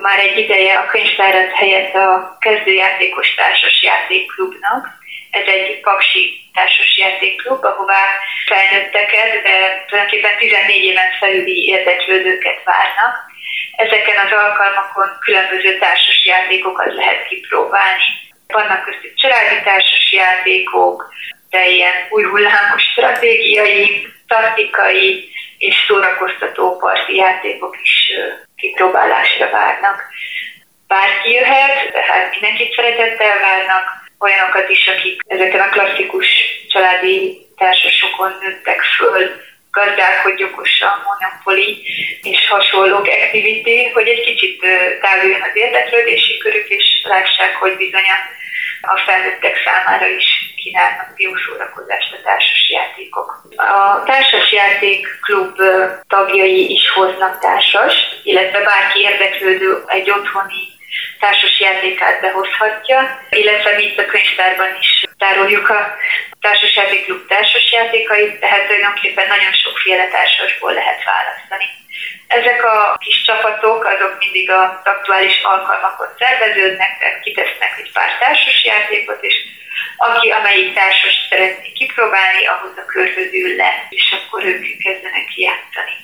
már egy ideje a könyvtárat helyett a kezdőjátékos társasjátékklubnak. Ez egy paksi társasjátékklub, ahová felnőtteket, de tulajdonképpen 14 éven felüli érdeklődőket várnak. Ezeken az alkalmakon különböző társasjátékokat lehet kipróbálni. Vannak köztük családi társasjátékok, de ilyen új hullámos stratégiai, taktikai és szórakoztató parti játékok is kipróbálásra várnak. Bárki jöhet, tehát mindenkit szeretettel várnak, olyanokat is, akik ezeken a klasszikus családi társasokon nőttek föl, gazdálkodj okosan, Monopoly és hasonló activity, hogy egy kicsit távoljon az érdeklődési körük, és lássák, hogy bizony a felnőttek számára is kínálnak jó szórakozást a társasjátékok. A társasjátékklub tagjai is hoznak társast, illetve bárki érdeklődő egy otthoni társasjátékát behozhatja, illetve mi itt a könyvtárban is tároljuk a társasjátékklub társasjátékait, tehát tulajdonképpen nagyon sokféle társasból lehet választani. Ezek a kis csapatok azok mindig az aktuális alkalmakon szerveződnek, tehát kitesznek egy pár társasjátékot, és amelyik társast szeretné kipróbálni, ahhoz a körhöz ül le, és akkor ők kezdenek játszani.